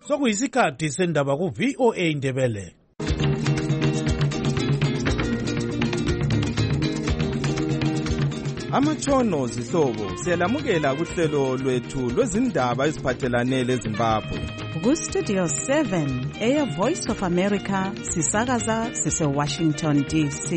Sokuyisikhathi sendaba ku VOA Indebele. Amatshono zihlobo siyalamukela kuhlelo lwethu lwezindaba eziphathelane leZimbabwe. Ku-Studio 7 Air Voice of America sisakaza sise-Washington DC.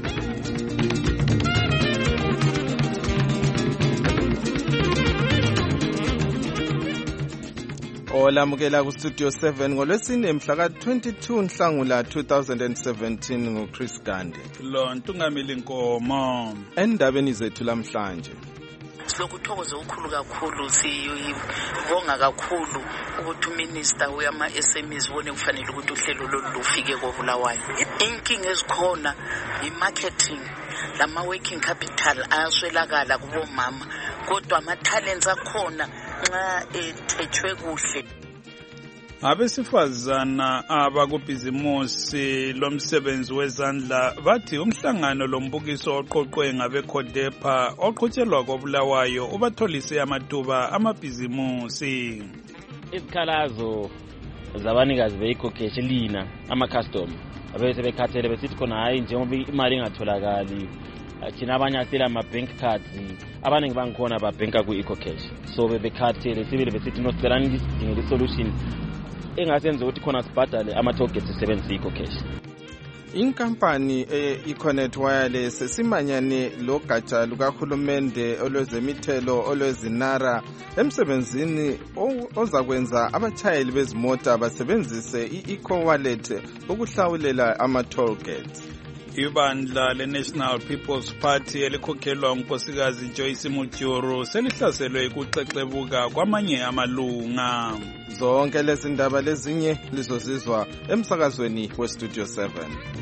Olamukela ku-Studio 7 ngolwesine mhla ka-22 Nhlangula 2017 nguChris Gande. Lo Ntungamili Nkomo. Endabeni zethu lamhlanje. Silokuthokoza ukukhulu kakhulu sibonga kakhulu ukuthi uminister wama-SMEs wone kufanele ukuthi uhlelo lolu lufike koBulawayo. Inkinga ezikhona i-marketing, lama-working capital ayaswelakala kubomama, kodwa ama-talents akhona nxa ethethwe kuhle. Abesifazana abakubhizimusi lomsebenzi wezandla bathi umhlangano lombukiso oqoqwe ngabeCODEPA oqhutshelwa koBulawayo ubatholise amathuba amabhizimusi. Izikhalazo zabanikazi beikhokeshi lina ama-custom abese bekhathele besithi khona hayi njengoba imali ingatholakali thina abanye asela ama-bank cards abaningi bangikhona babhenka ku-ecocash so bebekhathele sibili besithi nosicelani lisidingele isolution engasenza ukuthi khona sibhadale ama-tollgate sisebenzisa i-ecocash. Inkampani e-Econet Wireless sesimanyane logatsha lukahulumende olwezemithelo olwezinara emsebenzini ozakwenza abatshayeli bezimota basebenzise i-eco-wallet ukuhlawulela ama-tollgates. Ibandla le-National People's Party elikhokhelwa unkosikazi Joyce Mujuru selihlaselwe ukuxexebuka kwamanye amalunga. Zonke lezi ndaba lezinye lizozizwa emsakazweni weStudio 7.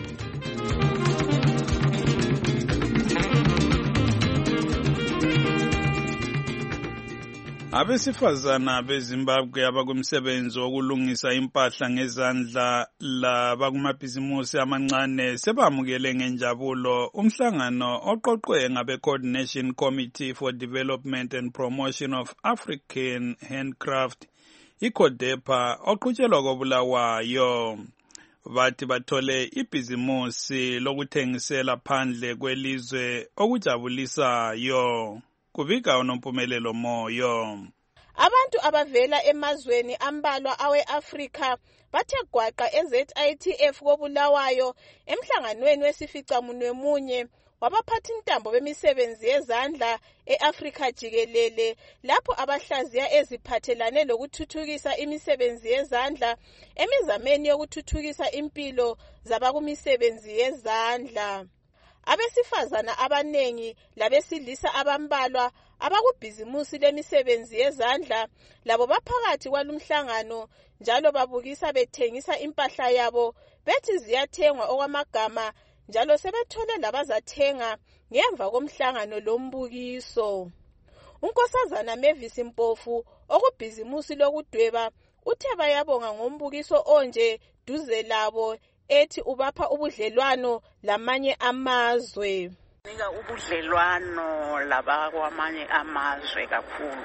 Abesifazana beZimbabwe abakumsebenzi wokulungisa impahla ngezandla labakumabhizimusi amancane sebamukele ngenjabulo umhlangano oqoqwe ngabe-Coordination Committee for Development and Promotion of African Handcraft, i-CODEPA, oqhutshelwa koBulawayo. Bathi bathole ibhizimusi lokuthengisela phandle kwelizwe okujabulisayo. Kubika uNompumelelo Moyo. Abantu abavela emazweni ambalwa awe-Afrika bathe gwaqa eZITF koBulawayo emhlanganweni wesificamunwemunye wabaphathintambo bemisebenzi yezandla e-Afrika jikelele lapho abahlaziya eziphathelane lokuthuthukisa imisebenzi yezandla emizameni yokuthuthukisa impilo zabakumisebenzi yezandla. Abesifazana abanengi labesilisa abambalwa abakubhizimusi lemisebenzi yezandla labo baphakathi kwalumhlangano njalo babukisa bethengisa impahla yabo bethi ziyathengwa okwamagama njalo sebethole labazathenga ngemva komhlangano lombukiso. Unkosazana Mavis Mpofu okubhizimusi lokudweba uthe bayabonga ngombukiso onje duze labo ethi ubapha ubudlelwano lamanye amazwe. Nika ubudlelwano labakwamanye amazwe kakhulu.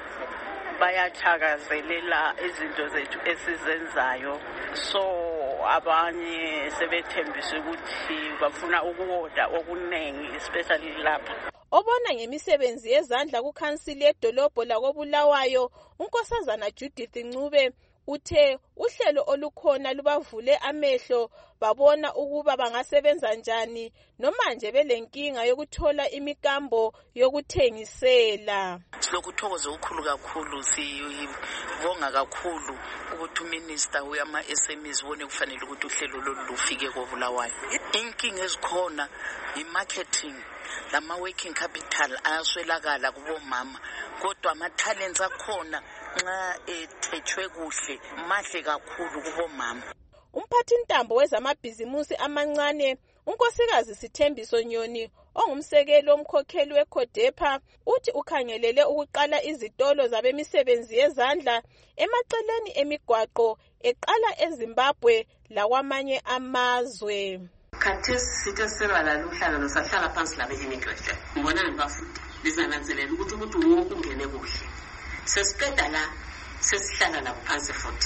Bayathakazelela izinto zethu esizenzayo. So abanye sebethembisa ukuthi bafuna ukuwoda okunengi especially lapha. Obona ngemisebenzi yezandla kukhansili yedolobho lakoBulawayo unkosazana Judith Ncube uthe uhlelo olukhona lubavule amehlo babona ukuba bangasebenza njani noma nje belenkinga yokuthola imikambo yokuthengisela. Silokuthokoza ukukhulu kakhulu sibonga kakhulu ukuthi uminister wama-SMEs wone kufanele ukuthi uhlelo lolu lufike koBulawayo. Inkinga ezikhona i-marketing, lama-working capital ayaswelakala kubomama, kodwa ama-talents akhona nxa ethethwe kuhle mahle kakhulu kubomama. Umphathintambo wezamabhizimusi amancane unkosikazi Sithembiso Nyoni ongumsekeli omkhokheli weCODEPA uthi ukhangelele ukuqala izitolo zabemisebenzi yezandla emaceleni emigwaqo eqala eZimbabwe lakwamanye amazwe. Khathesi sithe sibala lumhlangano sahlala phansi labe-immigration ngibona ngibafundi lizananzelela ukuthi wonke ungene kuhle. Sesiqeda la sesihlala labo phansi futhi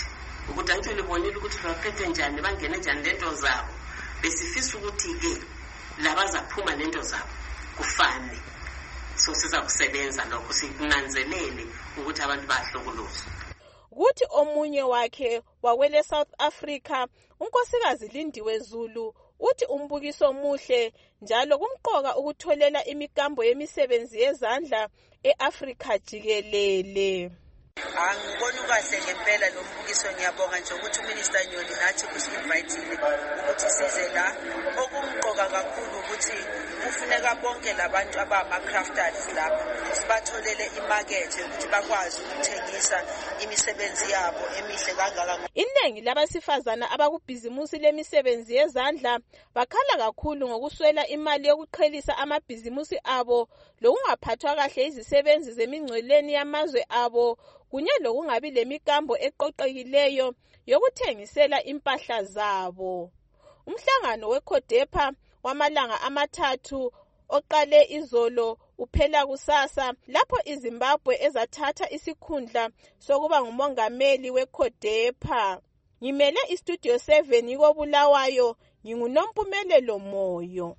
ukuthi antsho libonile ukuthi baphethe njani bangene njani lento zabo besifisa ukuthi-ke labazaphuma nento zabo kufane so siza kusebenza lokho sikunanzelele ukuthi abantu bahlokolozwa. Kuthi omunye wakhe wakwele South Africa unkosikazi Lindiwe Zulu uthi umbukiso muhle njalo kumqoka ukutholela imikambo yemisebenzi yezandla eAfrika jikelele. Angiboni kahle ngempela lo mbukiso, ngiyabonga nje ukuthi uMinister Nyoni nathi usi-invitile ukuthi size la. Okumqoka kakhulu ukuthi kufuneka bonke labantu abama-crafters lapha sibatholele imakethe ukuthi bakwazi ukuthengisa imisebenzi yabo emihle kangaka. Iningi labasifazana abakubhizimusi lemisebenzi yezandla bakhala kakhulu ngokuswela imali yokuqhelisa amabhizimusi abo lokungaphathwa kahle izisebenzi zemingcweleni yamazwe abo kunye lokungabi lemikambo eqoqekileyo yokuthengisela impahla zabo. Umhlangano weCODEPA wamalanga amathathu oqale izolo uphela kusasa lapho iZimbabwe ezathatha isikhundla sokuba ngumongameli weCODEPA. Ngimele iStudio 7 koBulawayo, nginguNompumelelo Moyo.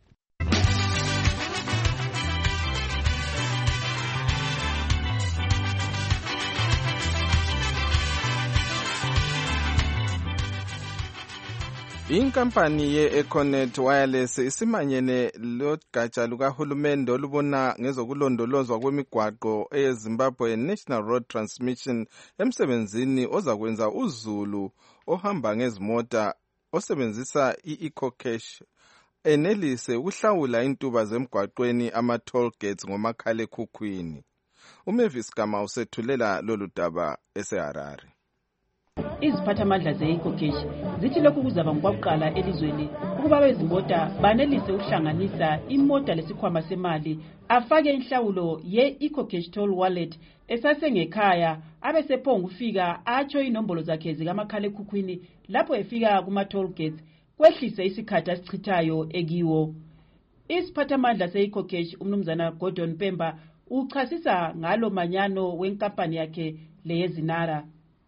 Inkampani ye-Econet Wireless isimanyene logatsha lukahulumende olubona ngezokulondolozwa kwemigwaqo eZimbabwe National Road Transmission emsebenzini ozakwenza uzulu ohamba ngezimota osebenzisa i-EcoCash enelise ukuhlawula intuba zemgwaqweni ama-toll gates ngomakhalekhukhwini. uMavis Gama usethulela lolu daba eseHarare. Iziphathamandla ze-EcoCash zithi lokhu kuzaba ngokwakuqala elizweni ukuba abezimota banelise ukuhlanganisa imota lesikhwama semali afake inhlawulo ye-EcoCash Toll Wallet esasengekhaya abesephonga ufika atsho inombolo zakhe zikamakhalekhukhwini lapho efika kuma-toll gates kwehlise isikhathi asichithayo ekiwo. Isiphathamandla se-EcoCash umnumzana Gordon Pemba uchasisa ngalo manyano wenkampani yakhe leyezinara.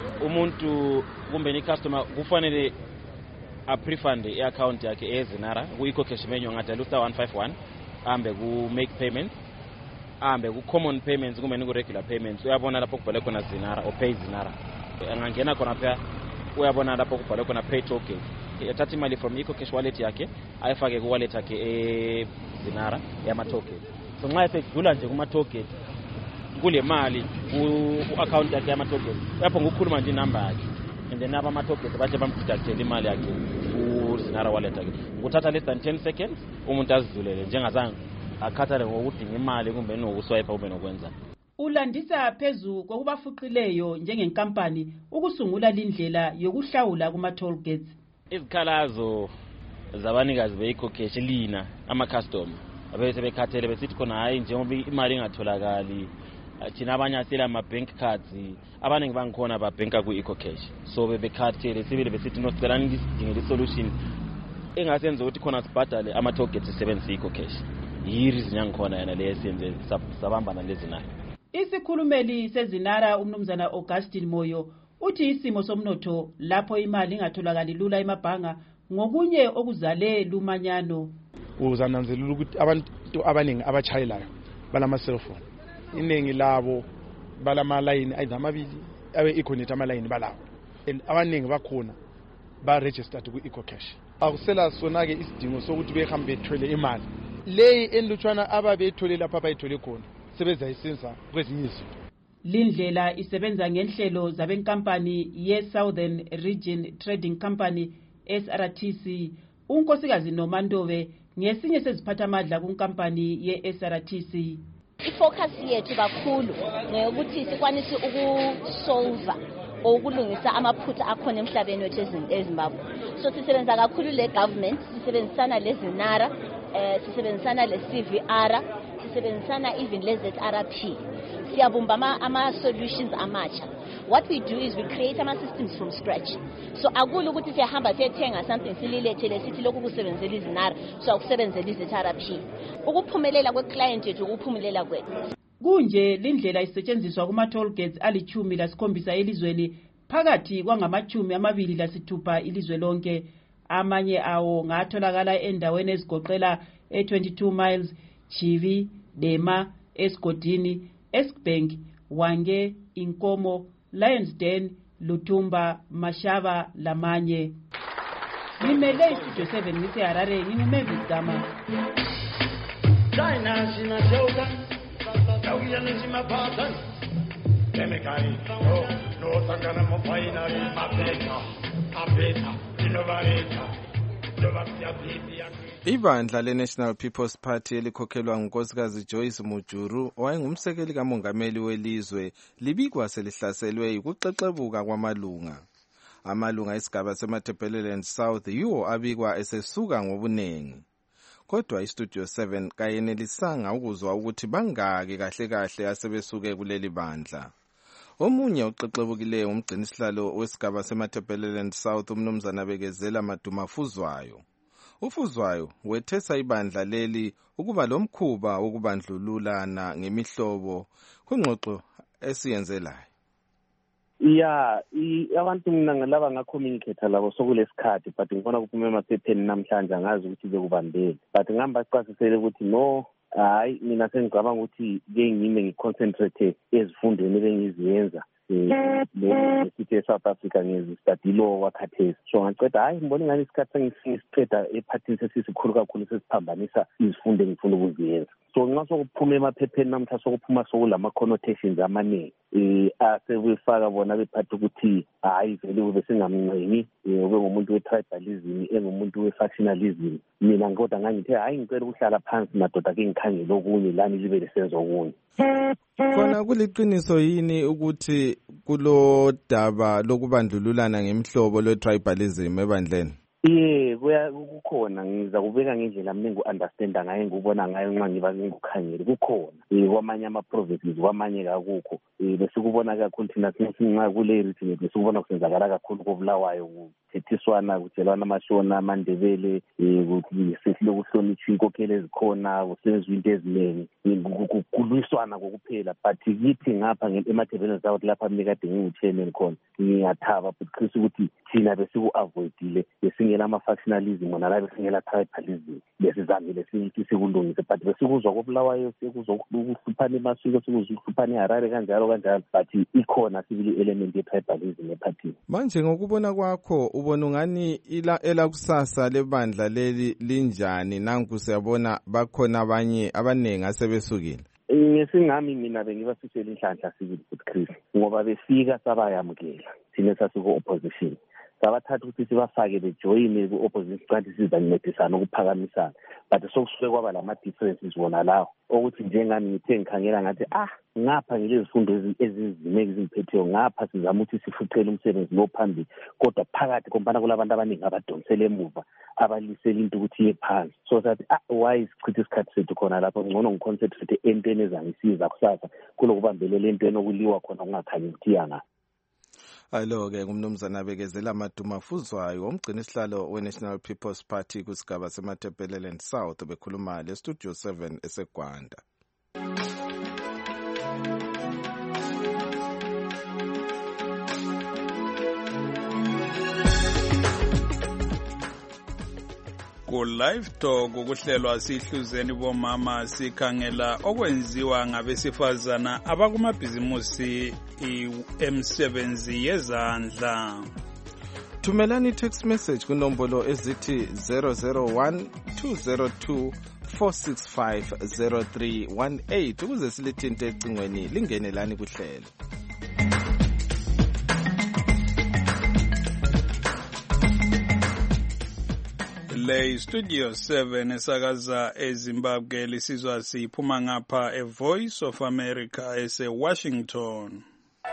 Umuntu kumbe ni customer kufanele a-prefund i-account yakhe ezinara ku-EcoCash menu ngadala *151 ahambe ku-make payments, ahambe ku-common payments kumbe ni ku-regular payments. Uyabona lapho kubhalwe khona zinara or pay zinara, angangena khona phela uyabona lapho kubhalwe khona pay token. Yathatha imali from EcoCash wallet yakhe ayifake ku-wallet yakhe ezinara yama-token. So nxa esedlula nje kuma-token kule mali ku-account yakhe yama-token yapho ngokukhuluma nje inamba yakhe and then abama-token bathi bamdeductele imali yakhe ku-zinara wallet yakhe kuthatha less than 10 seconds umuntu azidlulele njengazange akhathale ngokudinga imali kumbe nokuswipe kumbe nokwenza. Ulandisa phezu kokubafuqileyo njengenkampani ukusungula lindlela yokuhlawula kuma-toll gates. Izikhalazo zabanikazi be-EcoCash lina ama-customer abese bekhathele besithi khona hayi njengoba imali ingatholakali thina abanye asela ama-bank cards abaningi bangikhona babhenka ku-EcoCash so bebekhathele sibile besithi nosicelani lisidingele i-solution engasenza ukuthi khona sibhadale ama-toll gates sisebenzisa i-EcoCash. Yireason yangikhona yana leyo esenze sabambana lezinara. Isikhulumeli sezinara umnumzana Augustine Moyo uthi isimo somnotho lapho imali ingatholakali lula emabhanga ngokunye okuzale lumanyano. Uzananzelela ukuthi abantu abaningi abachayelayo balama-cellphone, iningi labo balama-line ayizamabili abe-Econet ama-line balawo and abaningi bakhona ba-registered ku-EcoCash. Akusela sona-ke isidingo sokuthi behambe bethwele imali leyi enlutshwana ababeyithole lapha abayithole khona sebezayisenza kwezinye izinto. Lindlela isebenza ngenhlelo zabenkampani ye-Southern Region Trading Company SRTC. Unkosikazi Nomandove ngesinye seziphathamandla kunkampani ye-SRTC. Ifocus yethu kakhulu ngokuthi sikwanise ukusolva ukulungisa amaphutha akhona emhlabeni wethu eZimbabwe. So sisebenza kakhulu le government, sisebenzisana lezinara, sisebenzisana le-CVR, sisebenzisana even le-ZRP. Siyabumba ama-solutions amatsha. What we do is we create ama-systems from scratch. So akulu ukuthi siyahamba siyethenga something sililethele sithi lokhu kusebenzela izinara so akusebenzela i-ZRP. Ukuphumelela kwe-client yethu ukuphumelela kwethu. Kunje lindlela isetshenziswa kuma-toll gates ali-17 elizweni phakathi kwangama-26 ilizwe lonke. Amanye awo ngatholakala endaweni ezigoqela 22 miles, Chivi, Dema, Esgodini, Eskbank, Wange, Inkomo, Lionsden, Lutumba, Mashaba lamanye. Ngimele istudio 7 ngiseHarare, ngingumembi Gama. China sinashoka tawuyanisima patan kemikali no tangana mo finally apeta inovareta Ibandla le-National People's Party elikhokhelwa ngunkosikazi Joyce Mujuru owayengumsekeli kamongameli welizwe libikwa selihlaselwe ukuxexebuka kwamalunga. Amalunga esigaba seMatabeleland South yiwo abikwa esesuka ngobuningi. Kodwa iStudio 7 kayenelisanga ukuzwa ukuthi bangaki kahle asebesuke kuleli bandla. Omunye uxexebukileyo umgcinisihlalo wesigaba seMatabeleland South umnumzana Bekezela Madumafuzwayo. Ufuzwayo wethesa ibandla leli ukuba lomkhuba wokubandlululana ngemihlobo kwingxoxo esiyenzelayo. Abantu mina ngalaba ngacommunicate labo sokulesikhathi but ngibona kuphume emaphepheni namhlanje angazi ukuthi bekubambele but ngihamba siqasisele ukuthi no hayi mina sengicabanga ukuthi ke ngime ngiconcentrate ezifundweni bengiziyenza lesithi eSouth Africa ngezistudy law wakhathesi so ngiceda hayi ngibona ngani isikhathi sengisiqeda ephathini sesikhulu kakhulu sesiphambanisa izifundo engifuna ukuziyenza so nxa sokuphuma emaphepheni namhla sokuphuma sokulama connotations amaningi asebefaka bona bephatha ukuthi hayi vele ube singamncengi ube ngumuntu we-tribalism engumuntu we-factionalism mina ngodwa ngangithe hayi ngicela ukuhlala phansi madoda ke ngikhangele okunye lani libe lesenzo okunye. Khona kuliqiniso yini ukuthi kulo daba lokubandlululana ngemihlobo lo-tribalism ebandleni? Kukhona ngiza kubeka ngendlela mina ngu-understanda ngayo ngubona ngayo nxa ngiba ngikukhangele kukhona kwamanye ama-provinces kwamanye kakukho besikubona kakhulu thina sinxa kule region besikubona kusenzakala kakhulu kobulawayo kuthethiswana kutshelwana amashona amandebele sesiloku hlonitshwa inkokhelo ezikhona kusenziwa into eziningi kulwiswana kokuphela but kithi ngapha eMatabeleland South lapha mina kade ngingu-chairman khona ngiyathaba but qisa ukuthi thina besiku-avoidile besingela ama-factionalism wona la besingela tribalism besizamile sithi sikulungise but besikuzwa kobulawayo sikuzwa ukuhluphana emasiko sikuzwa ukuhluphana eHarare kanjalo but ikhona sibili element ye-tribalism ephathini. Manje ngokubona kwakho ubona ungani elakusasa lebandla leli linjani nanku siyabona bakhona abanye abaningi asebesukile? Ngesingami mina bengibafisela inhlanhla sibili futhi Chris ngoba befika sabayamukela thina sasiku-opposition sabathatha ukuthi sibafake bejoyine ku-opposition kanti sizancedisana ukuphakamisana but sokusuke kwaba lama-differences wona lawo ukuthi njengami ngithe ngikhangela ngathi ngapha ngilezifundo ezizimeke ezingiphetheyo ngapha sizama ukuthi sifuqele umsebenzi lo phambili kodwa phakathi kompana kulabantu abaningi abadonsele emuva abalisela into ukuthi iye phansi so sathi why sichitha isikhathi sethu khona lapho ngcono ngiconcentrate entweni ezangisiza kusasa kulokubambelela entweni okuliwa khona kungakhanyi ukuthi yanga. Alo-ke ngumnumzana Bekezela Madumafuzwayo umgcinisihlalo we-National People's Party kusigaba seMatabeleland South bekhuluma leStudio 7 eseGwanda. Ku-Live Talk ukuhlelwa sihluzeni bomama sikhangela okwenziwa ngabesifazana abakumabhizimusi emsebenzi yezandla. Thumelani text message kunombolo ezithi 001-202-465-0318 ukuze silithinte ecingweni lingene lani kuhlelo. Le Studio 7 esakaza eZimbabwe lisizwa siphuma ngapha eVoice of America eseWashington.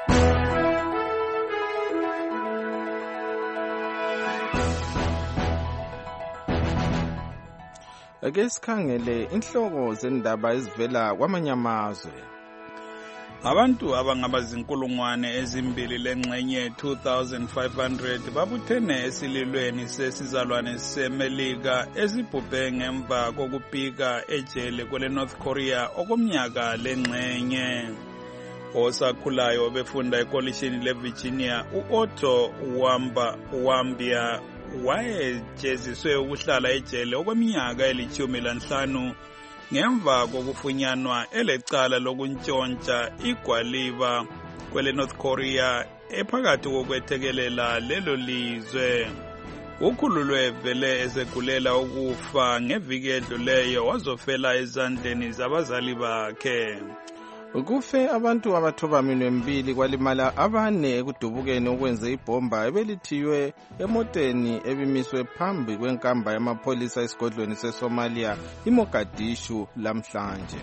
Ake sikhangele inhloko zendaba ezivela kwamanye amazwe. Abantu abangabazinkulungwane ezimbili lengxenye 2500 babuthene esililweni sesizalwane seMelika ezibhubhe ngemva kokupika ejele kwele North Korea okomnyaka lengxenye. osakhulayo befunda ekolishini leVirginia u-Otto Wambia wayejeziswe ukuhlala ejele okweminyaka eli-15 ngemva kokufunyanwa elecala lokuntshontsha igwaliba kwele North Korea ephakathi kokwethekelela lelo lizwe. Ukhululwe vele esegulela ukufa ngeviki edluleyo wazofela ezandleni zabazali bakhe. Kufe abantu abathobaminwe kwalimala 4 ekudubukeni okwenze ibhomba ebelithiywe emoteni ebimiswe phambi kwenkamba yamapholisa esigodlweni seSomalia iMogadishu lamhlanje.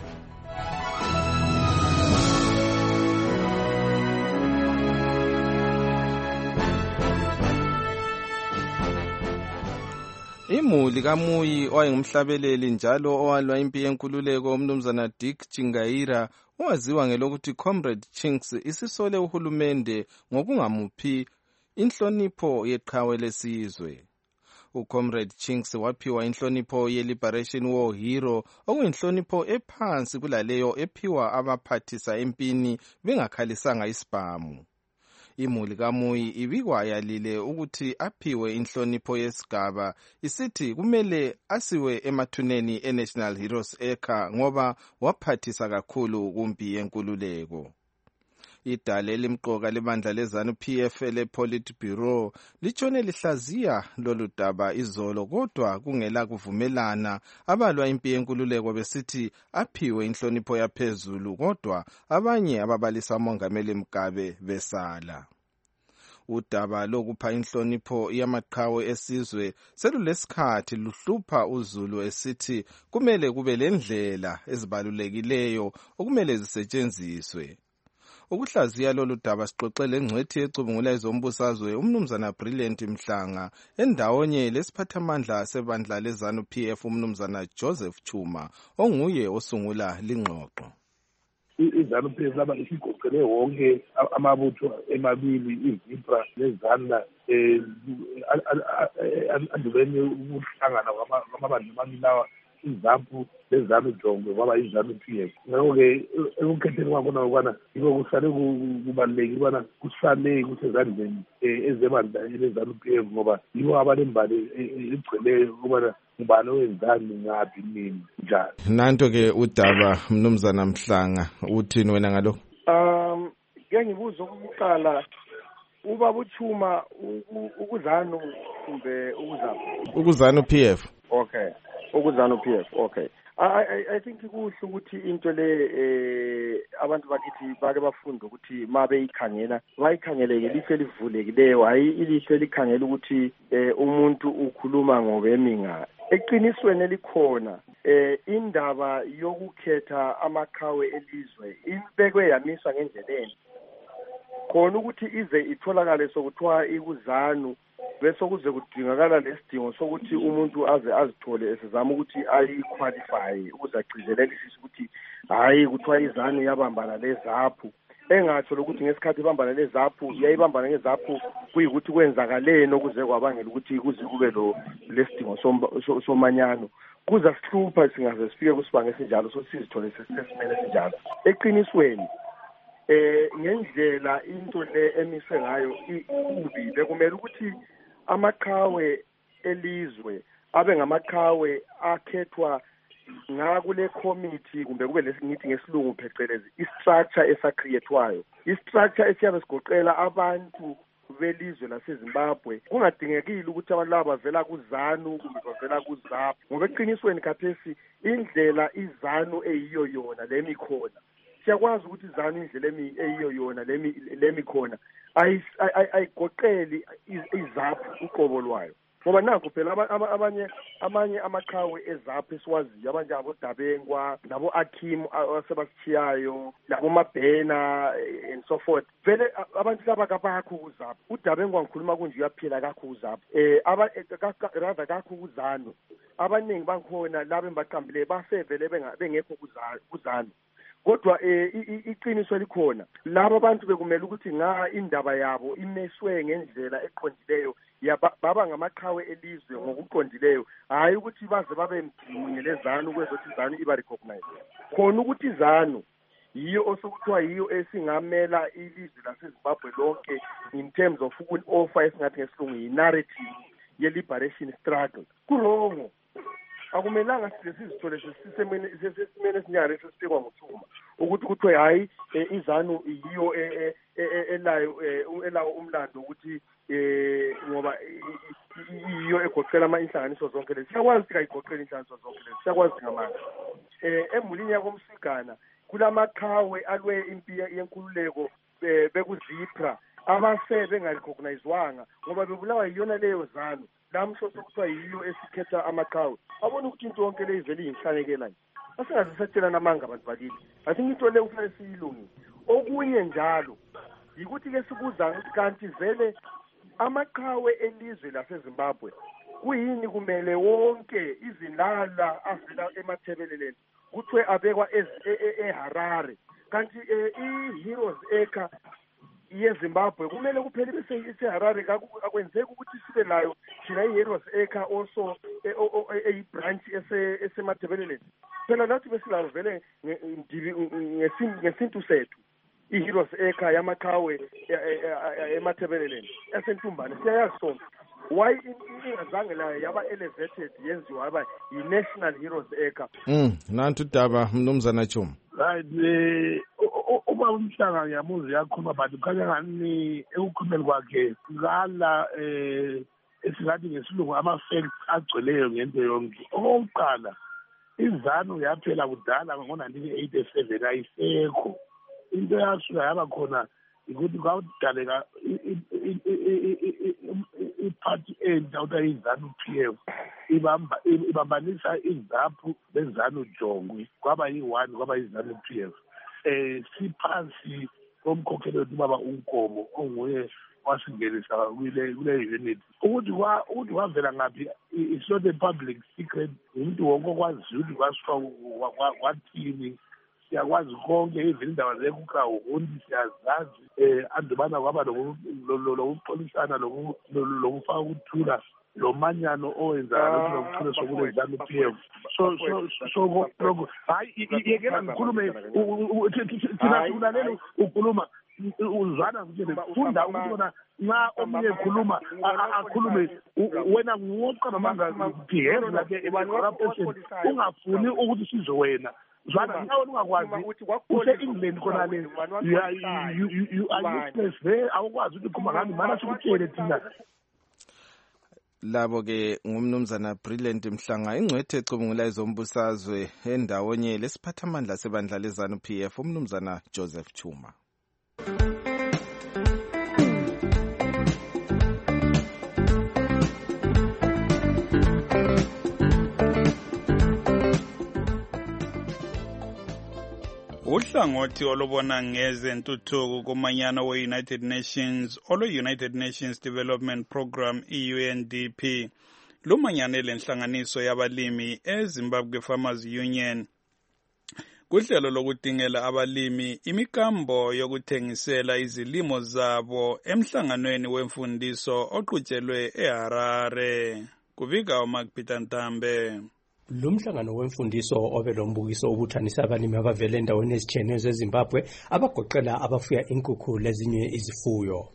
Imuli kaMuyi owayengumhlabeleli njalo owalwa impi yenkululeko umnumzana Dick Chingaira owaziwa ngelokuthi Comrade Chinks isisole uhulumende ngokungamuphi inhlonipho yeqhawe lesizwe. uComrade Chinks waphiwa inhlonipho ye-Liberation War Hero okuyinhlonipho ephansi kulaleyo ephiwa abaphathisa empini bengakhalisanga isibhamu. Imuli kaMuyi ibikwa yalile ukuthi aphiwe inhlonipho yesigaba isithi kumele asiwe emathuneni eNational Heroes Acre ngoba waphathisa kakhulu kumpi yenkululeko. Idale elimqoka lebandla leZANU-PF le-Politburo litshone lihlaziya lolu daba izolo kodwa kungela kuvumelana abalwa impi yenkululeko besithi aphiwe inhlonipho yaphezulu kodwa abanye ababalisa uMongameli Mugabe besala. Udaba lokupha inhlonipho yamaqhawe esizwe selulesikhathi luhlupha uZulu esithi kumele kube lendlela ezibalulekileyo okumele zisetshenziswe. Ukuhlaziya lolu daba sixoxele ngcwethi ecubungula ezombusazwe umnumzana Brilliant Mhlanga endawonye lesiphathamandla sebandla leZANU-PF umnumzana Joseph Chuma onguye osungula lingxoxo. iZANU-PF laba isigoqele wonke amabutho emabili iZIPRA neZANLA andubeni ukuhlangana kwamabandla amabili lawa iZAPU leZANU-Jongwe kwaba iZANU-PF. Ngakho-ke ekukhetheni kwakhona ukubana yiko kusale kubalulekile ukubana kusale kusezandleni ezebandla leZANU-PF ngoba yibo abanembali egcweleyo ukubana ngubani wenzani ngaphi nini njani. Nanto-ke udaba mnumzana Mhlanga uthini wena ngalo? Ke ngibuza ukuqala ubaba uChuma ukuzanu kumbe ukuzaphi? UZANU-PF. Okay. UZANU-PF. Okay. I think kuhle ukuthi into le abantu bakithi bake bafunda ukuthi mabe ikhangela bayikhangeleke lihle livulekileyo hayi ilihle likhangela ukuthi umuntu ukhuluma ngokweminga. Eqinisweni elikhona indaba yokukhetha amaqhawe elizwe ibekwe yamiswa ngendleleni khona ukuthi ize itholakale sokuthiwa ikuzanu bese kuze kudingakala lesidingo sokuthi umuntu aze azithole esezama ukuthi ayiqualify ukuze agcizelekisise ukuthi hayi kuthiwa izanu yabambana leZAPU engatsho ukuthi ngesikhathi ibambana leZAPU yayibambana ngeZAPU kuyikuthi kwenzakaleni okuze kwabangela ukuthi kuze kube lesidingo somanyano kuza sihlupha singaze sifike kusibanga esinjalo sosizithole sesimene esinjalo. Eqinisweni ngendlela into le emise ngayo ubi bekumele ukuthi amaqhawe elizwe abe ngamaqhawe akhethwa ngakule committee kumbe kube lesingithi ngesilungu phecelezi istructure esacreatwayo istructure esiyabe sigoqela abantu belizwe laseZimbabwe kungadingekile ukuthi abantu laba bavela kuZANU kumbe bavela kuZAPU ngoba eqinisweni khathesi indlela iZANU eyiyo yona lemikhona siyakwazi ukuthi izanu indlela eyiyo yona lemikhona ayigoqeli iZAPU uqobo lwayo ngoba nakho phela amanye amaqhawe eZAPU esiwaziyo abanjengabo Dabengwa nabo Akim asebashiyayo nabo Mabhena and so forth vele abantu laba kabakho kuZAPU uDabengwa ngikhuluma kunje uyaphila kakho kuZAPU rather kakho kuZANU abaningi bankhona laba embaqambile basevele bengekho kuZANU kodwa iqiniso likhona laba abantu bekumele ukuthi indaba yabo imeswe ngendlela eqondileyo baba ngamaqhawe elizwe ngokuqondileyo hayi ukuthi baze babe mdinge leZANU kwezothi iZANU iba recognize khona ukuthi iZANU yiyo osokuthiwa yiyo esingamela ilizwe laseZimbabwe lonke in terms of uku-offer esingathi ngesilungu yi-narrative ye-liberation struggle. Kurongo. Akumelanga sizithole sesimene esinyare esesibekwa nguThuma ukuthi kuthiwe hayi iZANU yiyo elayo umlando ukuthi ngoba yiyo egoqela inhlanganiso zonke lezi. Siyakwazi kayigoqela inhlanganiso zonke lezi, siyakwazi ngamanga. Emulini yakomsukana kulamaqhawe alwe impi yenkululeko bekuzipra abase bengarecognizewanga ngoba bebulawa yiyona leyo ZANU. Lamsho sokuthiwa yiyo esikhetha amaqhawe. Abona ukuthi into yonke le ivele yinhlanekela nje. Asingazisetshela namanga abantu bakini. I think into le kufanele siyilungise. Okunye njalo yikuthi ke sibuza ukuthi kanti vele amaqhawe elizwe laseZimbabwe kuyini kumele wonke izinala avela emathebeleleni kuthiwe abekwa eHarare kanti i-Heroes Acre yeZimbabwe kumele kuphele bese iseHarare akwenzeki ukuthi sibe nayo thina i-Heroes Acre also branch esemathebeleleni. Phela nathi besilayo vele ngesintu sethu i-Heroes Acre yamaqhawe emathebeleleni esentumbane siyayazi sonke. Why ingazange layo yaba elevated yenziwa yaba yi-National Heroes Acre? Nantu daba mnumzana Chuma. Right, uma umhlanga ngiyamuzi yakhuluma but kukhanya ngani ekukhulumeni kwakhe ngala esingathi ngesilungu ama-facts agcweleyo ngento yonke. Okokuqala iZANU yaphela kudala ngo-1987 ayisekho. Into yasuka yaba khona ukuthi kwawudaleka i-party entsha kuthiwa i-ZANU-PF ibambanisa iZAPU le-ZANU Jongwe kwaba yi-1 kwaba yi-ZANU-PF. Siphansi komkhokheli wethu ubaba uNkomo onguye wasingenisa kule unit ukuthi wavela ngaphi it's not a public secret. Umuntu wonke okwaziyo ukuthi kwasuka kwathini. Siyakwazi konke even indawo zekukawundi siyazazi andubana kwaba lokuxolisana lokufaka ukuthula lo manyano owenza lokuthula sokule ZANU-PF. So lokho hayi yekela ngikhulume thina silalela ukhuluma uzwana nje funda ukubona nxa omunye ekhuluma akhulume wena nguwoqaba manga behave like a ungafuni ukuthi size wena zwana nawe ungakwazi use-England khona le you are useless there awukwazi ukuthi khuma ngami mana sikutshele thina. Labo-ke ngumnumzana Brilliant Mhlanga ingcwethe ecubungula ezombusazwe endawonye lesiphathamandla sebandla le-ZANU-PF umnumzana Joseph Chuma. Uhlangothi olubona ngezentuthuko kumanyano we-United Nations olu-United Nations Development Program i-UNDP lumanyanele inhlanganiso yabalimi eZimbabwe Farmers Union kuhlelo lokudingela abalimi imikambo yokuthengisela izilimo zabo emhlanganweni wemfundiso oqhutshelwe eHarare. Kuvika uMark Peter Ntambe. Lumhlangano wemfundiso obe lombukiso obuthanisa abalimi abavela endaweni ezitshiyeneyo zeZimbabwe abagoqela abafuya inkukhu lezinye izifuyo.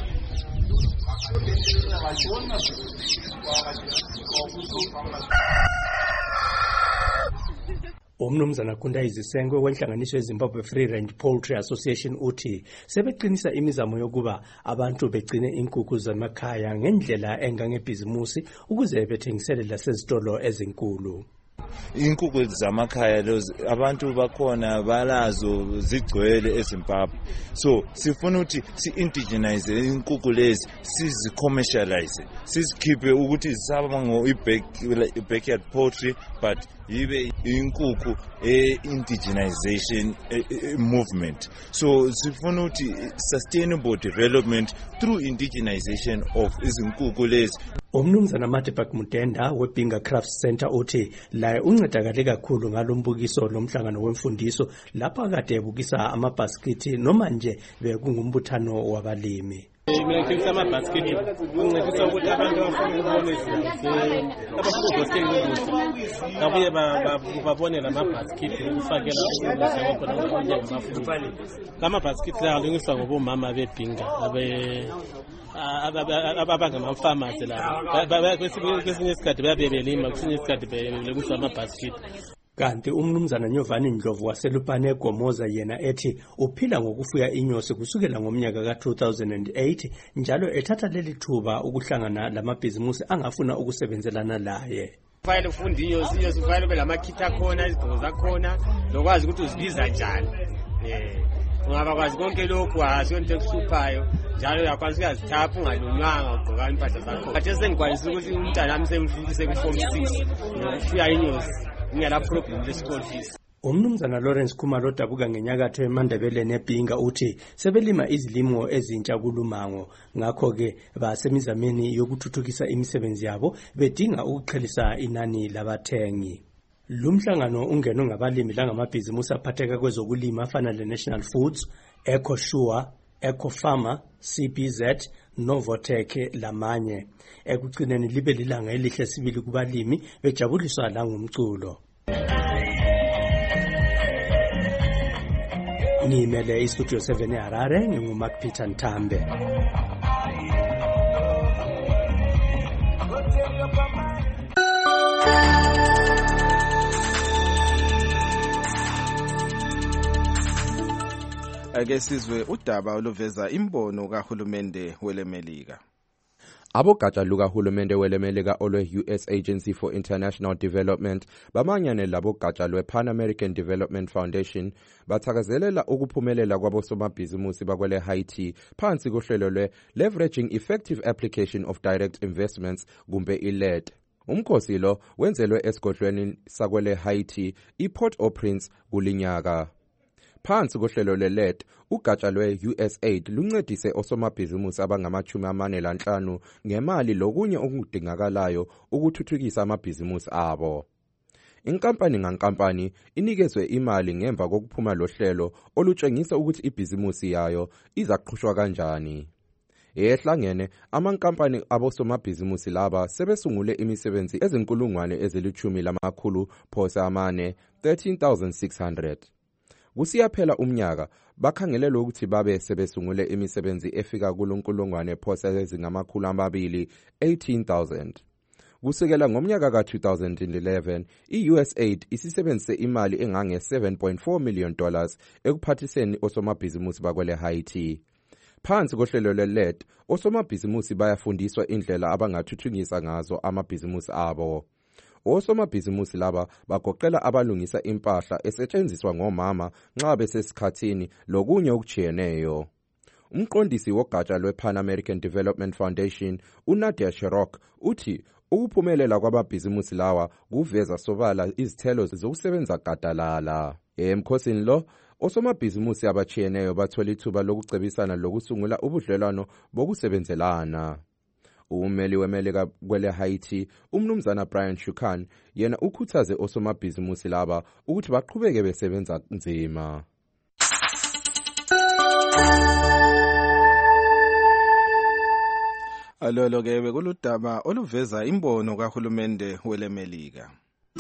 Umnumzana Kunda Izisengwe wenhlanganiso yeZimbabwe Free Range Poultry Association uthi sebeqinisa imizamo yokuba abantu begcine inkukhu zamakhaya ngendlela engangebhizimusi ukuze bethengisele lasezitolo ezinkulu. Inkukhu zamakhaya lezo abantu bakhona balazo zigcwele eZimbabwe, so sifuna ukuthi si-indigenize inkukhu lezi sizi-commercialize sizikhiphe ukuthi zisaba ngo-backyard poultry but yibe inkukhu indigenization movement. So sifuna ukuthi sustainable development through indigenization of izinkukhu lezi. Umnumzana Matebak Mutenda weBinga Crafts Center uthi la uncedakale kakhulu ngalombukiso lomhlangano wemfundiso lapha kade ebukisa amabhaskithi noma nje bekungumbuthano wabalimi. Mina ngifisa amabhasikidi uncedisa ukuthi abantu babuye babone lamabhasikidi ukufakela lamabhasikidi la alungiswa ngobomama bebhinga abangamafamasi laba kwesinye isikhathi babebelima kwesinye isikhathi belungiswa amabhasikidi. Kanti umnumzana Nyovani Ndlovu waselupane eGomoza yena ethi uphila ngokufuya inyosi kusukela ngomnyaka ka-2008 njalo ethatha leli thuba ukuhlangana lamabhizimusi angafuna ukusebenzelana laye. Kufanele ufunde inyosi kufanele ube lamakhithi akhona, izigqoko zakhona, lokwazi ukuthi uzibiza njani. Ungaba kwazi konke lokhu asiyonto ekuhluphayo njalo uyakwazi ukuyazithapha ungalunywanga ugqoka impahla zakho. Khathi sengikwanisa ukuthi umntana wami semfikise ku-form 6 ngokufuya inyosi. Umnumzana Lawrence Khumalo odabuka ngenyakatho eMandebele neBhinga uthi sebelima izilimo ezintsha kulumango ngakho-ke basemizameni yokuthuthukisa imisebenzi yabo bedinga ukuqhelisa inani labathengi. Lumhlangano ungenwe ngabalimi langamabhizimusi aphatheka kwezokulima afana le-National Foods, EcoSure, EcoFarmer, CBZ, Novotech lamanye. Ekugcineni libe lilanga elihle sibili kubalimi bejabuliswa la ngumculo. Ngimele iStudio 7 eHarare nginguMark Peter Ntambe. Ake sizwe udaba oluveza imbono kahulumende welemelika. Abogatsha lukahulumende welemelika olwe-US Agency for International Development bamanyane labogatsha lwe-Pan American Development Foundation bathakazelela ukuphumelela kwabosomabhizimusi bakwele Haiti phansi kohlelo lwe-Leveraging Effective Application of Direct Investments kumbe i-LED. Umkhosi lo wenzelwe esigodlweni sakwele Haiti i-Port-au-Prince kulinyaka. Phansi kohlelo le-LED, ugatsha lwe-USAID luncedise osomabhizimusi abangama-45 ngemali lokunye okudingakalayo ukuthuthukisa amabhizimusi abo. Inkampani ngankampani inikezwe imali ngemva kokuphuma lohlelo olutshengisa ukuthi ibhizimusi yayo izaqhushwa kanjani. Ehlangene amankampani abosomabhizimusi laba sebesungule imisebenzi ezinkulungwane ezili-10 phose amane 13,600. Kusiyaphela umnyaka bakhangelelwe ukuthi babe sebesungule imisebenzi efika kulunkulungwane phose ezingama-200 18,000. Kusukela ngomnyaka ka-2011 i-USAID isisebenzise imali engange $7.4 million ekuphathiseni osomabhizimusi bakwele Haiti. Phansi kohlelo le-LED osomabhizimusi bayafundiswa indlela abangathuthukisa ngazo amabhizimusi abo. Osomabhizimusi laba bagoqela abalungisa impahla esetshenziswa ngomama nxa besesikhathini lokunye okujiyeneyo. Umqondisi wogatsha lwe-Pan American Development Foundation uNadia Cherok uthi ukuphumelela kwababhizimusi lawa kuveza sobala izithelo zokusebenza gadalala. Emkhosini lo osomabhizimusi abajiyeneyo bathola ithuba lokucebisana lokusungula ubudlelwano bokusebenzelana. Ummeli wemelika kwele Haiti umnumzana Brian Shukan yena ukhuthaze osomabhizimusi laba ukuthi baqhubeke besebenza nzima. Alolo ke bekuludaba oluveza imbono kahulumende welemelika.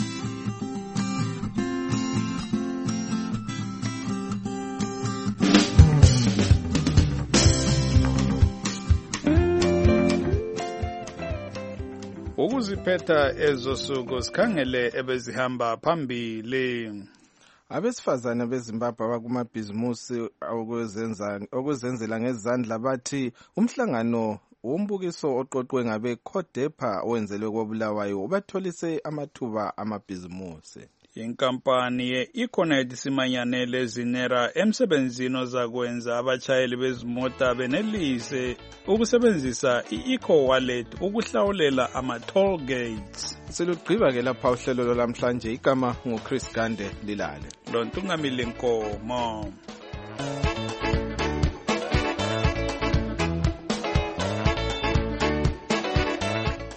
Ukuziphetha ezosuku sikhangele ebezihamba phambili. Abesifazane beZimbabwe abakumabhizimusi okuzenzela ngezandla bathi umhlangano wombukiso oqoqwe ngabe CODEPA owenzelwe koBulawayo ubatholise amathuba amabhizimusi. Inkampani ye-Econet simanyanele zinera emsebenzini ozakwenza abashayeli bezimota benelise ukusebenzisa i-eco-wallet ukuhlawulela ama-toll gates. Selugqiba ke lapha uhlelo lwamhlanje igama nguChris Gande Lilale. Lontungamile Nkomo.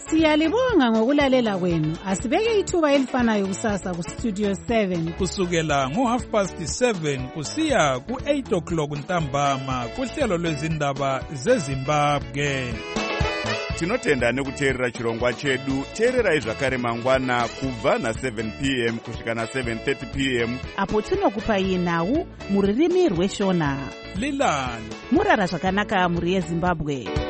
Siyalibonga ngokulalela kwenu. Asibeke ithuba elifanayo kusasa ku Studio 7 kusukela ngo7:30 kusiya ku8 ntambama kuhlelo lwezindaba zeZimbabwe. Tinotenda nekuteerera chirongwa chedu. Teererai zvakare mangwana kubva na7 p.m. kusvika na7:30 p.m. apo tinokupai nhau muririmi rweshona. Lilani murara zvakanaka muri yeZimbabwe.